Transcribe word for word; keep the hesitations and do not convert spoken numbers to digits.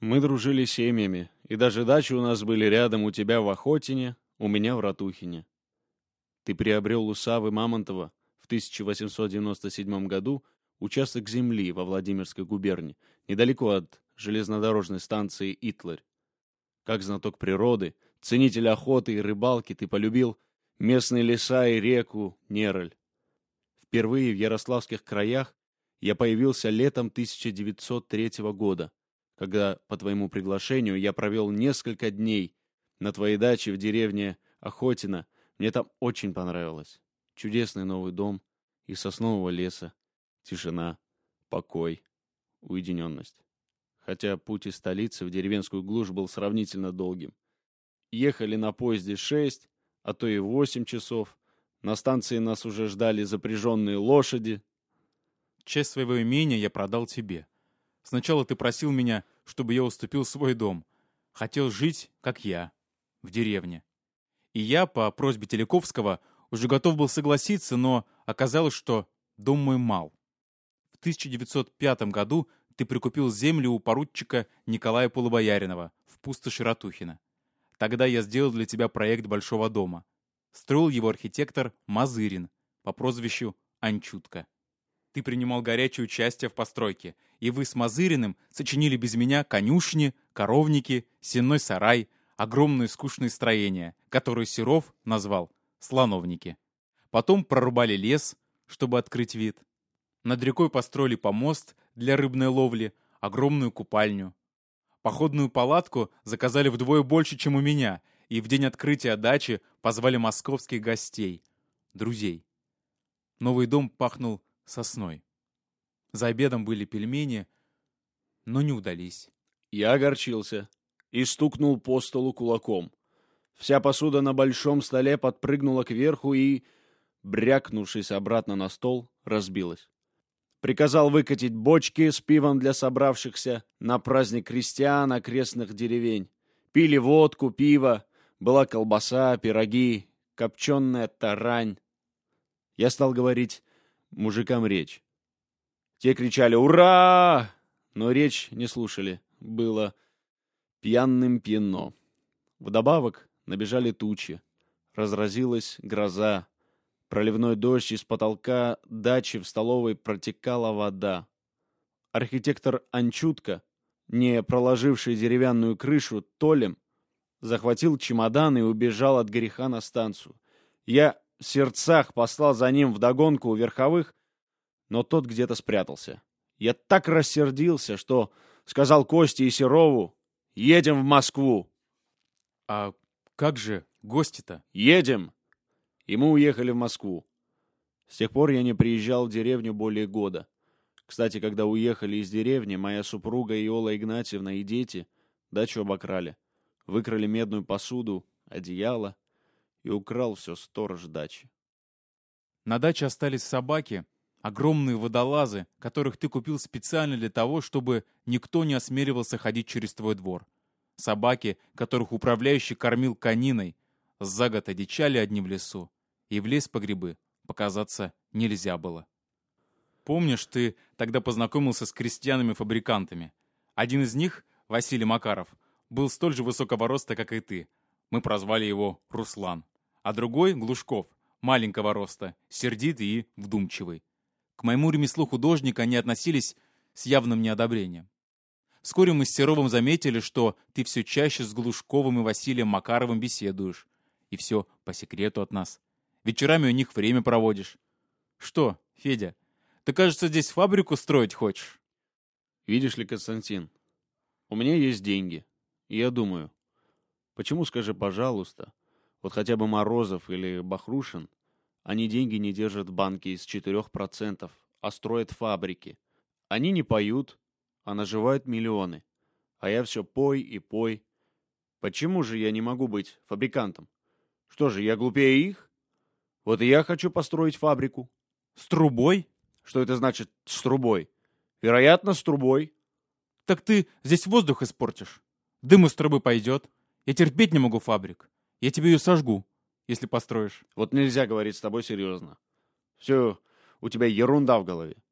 Мы дружили семьями, и даже дачи у нас были рядом, у тебя в Охотине, у меня в Ратухине. Ты приобрел у Савы Мамонтова в тысяча восемьсот девяносто седьмом году участок земли во Владимирской губернии, недалеко от железнодорожной станции Итларь. Как знаток природы, ценитель охоты и рыбалки, ты полюбил местные леса и реку Нероль. Впервые в ярославских краях я появился летом тысяча девятьсот третьего года, когда по твоему приглашению я провел несколько дней на твоей даче в деревне Охотина. Мне там очень понравилось. Чудесный новый дом из соснового леса, тишина, покой, уединенность. Хотя путь из столицы в деревенскую глушь был сравнительно долгим. Ехали на поезде шесть, а то и восемь часов. На станции нас уже ждали запряженные лошади. Часть своего имения я продал тебе. Сначала ты просил меня, чтобы я уступил свой дом. Хотел жить, как я, в деревне. И я, по просьбе Телековского, уже готов был согласиться, но оказалось, что дом мой мал. В тысяча девятьсот пятом году ты прикупил землю у поручика Николая Полубояринова в пустоши Ратухина. Тогда я сделал для тебя проект большого дома. Строил его архитектор Мазырин по прозвищу Анчутка. Ты принимал горячее участие в постройке, и вы с Мазыриным сочинили без меня конюшни, коровники, сенной сарай, огромные скучные строения, которые Серов назвал слоновники. Потом прорубали лес, чтобы открыть вид. Над рекой построили помост для рыбной ловли, огромную купальню. Походную палатку заказали вдвое больше, чем у меня, и в день открытия дачи позвали московских гостей, друзей. Новый дом пахнул сосной. За обедом были пельмени, но не удались. Я огорчился и стукнул по столу кулаком. Вся посуда на большом столе подпрыгнула кверху и, брякнувшись обратно на стол, разбилась. Приказал выкатить бочки с пивом для собравшихся на праздник крестьян окрестных деревень. Пили водку, пиво, была колбаса, пироги, копченая тарань. Я стал говорить мужикам речь. Те кричали «Ура!», но речь не слушали. Было пьяным пьяно. Вдобавок набежали тучи. Разразилась гроза. Проливной дождь, из потолка дачи в столовой протекала вода. Архитектор Анчутка, не проложивший деревянную крышу толем, захватил чемодан и убежал от греха на станцию. Я в сердцах послал за ним вдогонку у верховых, но тот где-то спрятался. Я так рассердился, что сказал Косте и Серову: «Едем в Москву». А как же гости-то? «Едем!» И мы уехали в Москву. С тех пор я не приезжал в деревню более года. Кстати, когда уехали из деревни, моя супруга Иола Игнатьевна и дети дачу обокрали. Выкрали медную посуду, одеяло, и украл все сторож дачи. На даче остались собаки, огромные водолазы, которых ты купил специально для того, чтобы никто не осмеливался ходить через твой двор. Собаки, которых управляющий кормил кониной, за год одичали одни в лесу, и в лес по грибы показаться нельзя было. Помнишь, ты тогда познакомился с крестьянами-фабрикантами? Один из них, Василий Макаров, был столь же высокого роста, как и ты. Мы прозвали его Руслан. А другой, Глушков, маленького роста, сердитый и вдумчивый. К моему ремеслу художника они относились с явным неодобрением. Вскоре мы с Серовым заметили, что ты все чаще с Глушковым и Василием Макаровым беседуешь. И все по секрету от нас. Вечерами у них время проводишь. Что, Федя, ты, кажется, здесь фабрику строить хочешь? Видишь ли, Константин, у меня есть деньги. И я думаю, почему, скажи, пожалуйста, вот хотя бы Морозов или Бахрушин, они деньги не держат в банке из четырех процентов, а строят фабрики. Они не поют, а наживают миллионы. А я все пой и пой. Почему же я не могу быть фабрикантом? Что же, я глупее их? Вот и я хочу построить фабрику. С трубой? Что это значит «с трубой»? Вероятно, с трубой. Так ты здесь воздух испортишь. Дым из трубы пойдет. Я терпеть не могу фабрик. Я тебе ее сожгу, если построишь. Вот нельзя говорить с тобой серьезно. Все, у тебя ерунда в голове.